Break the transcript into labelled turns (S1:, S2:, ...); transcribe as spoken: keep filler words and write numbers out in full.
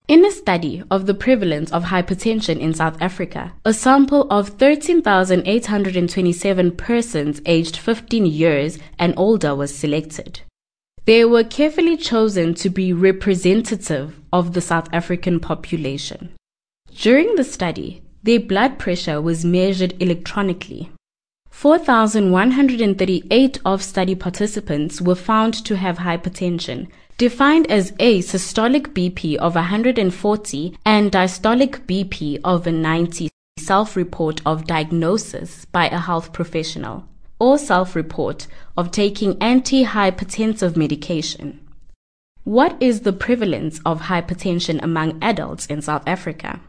S1: In a study of the prevalence of hypertension in South Africa, a sample of thirteen thousand eight hundred twenty-seven persons aged fifteen years and older was selected. They were carefully chosen to be representative of the South African population. During the study, their blood pressure was measured electronically. four thousand one hundred thirty-eight of study participants were found to have hypertension, defined as a systolic B P of one hundred forty and diastolic B P of ninety, self-report of diagnosis by a health professional, or self-report of taking antihypertensive medication. What is the prevalence of hypertension among adults in South Africa?